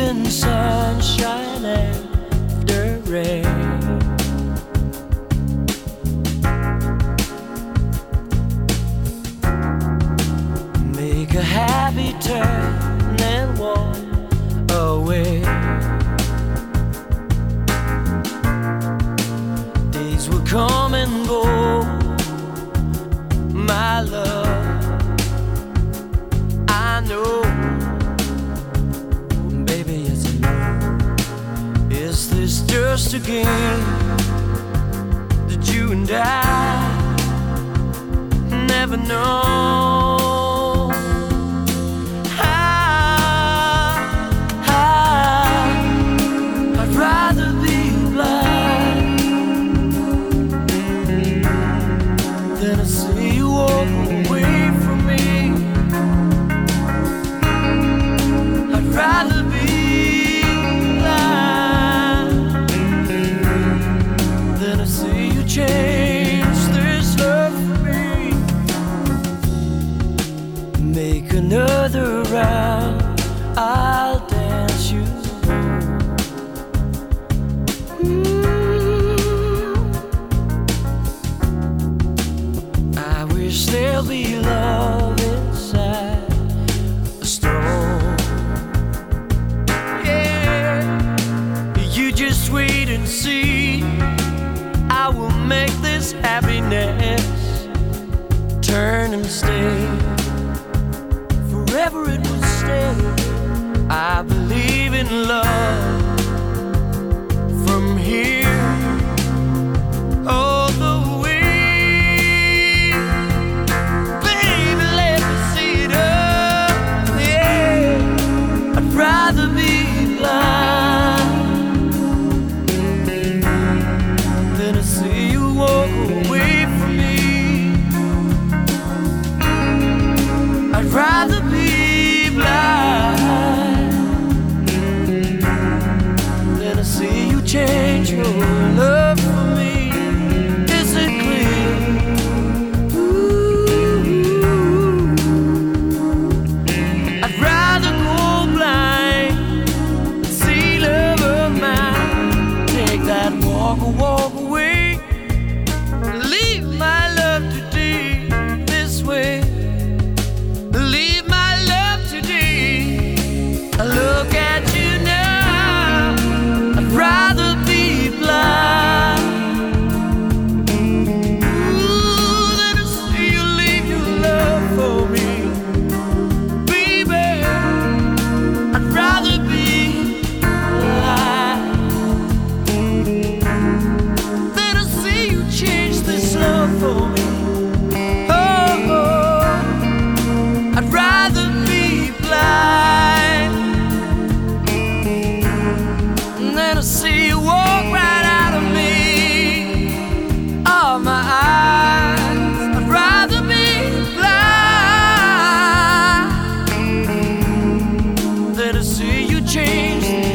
feeling sunshine after rain. Make a happy turn and walk away. Days will come and go, my love, I know. Baby, yes I know. Is this just a game that you and I never know? I'd rather be blind than to see you walk away from me. I'd rather be blind than to see you change this love for me. Make another round, I'll dance you I wish there'll be love inside a storm. Yeah, you just wait and see. I will make this happiness turn and stay. Forever it will stay. I believe in love from here all the way. Baby, let me see it up. Yeah, I'd rather be blind than to see you walk away from me. I'd rather be blind than to see you change your love for me. Is it clear? Ooh, I'd rather go blind than see love of mine. Take that walk away. Leave my love today this way. Leave my love today. I look at you now. I'd rather be blind. Ooh, than to see you leave your love for me. Baby, I'd rather be blind than to see you change this love for me. I'd rather be blind than to see you walk right out of me. Oh, my eyes. I'd rather be blind than to see you change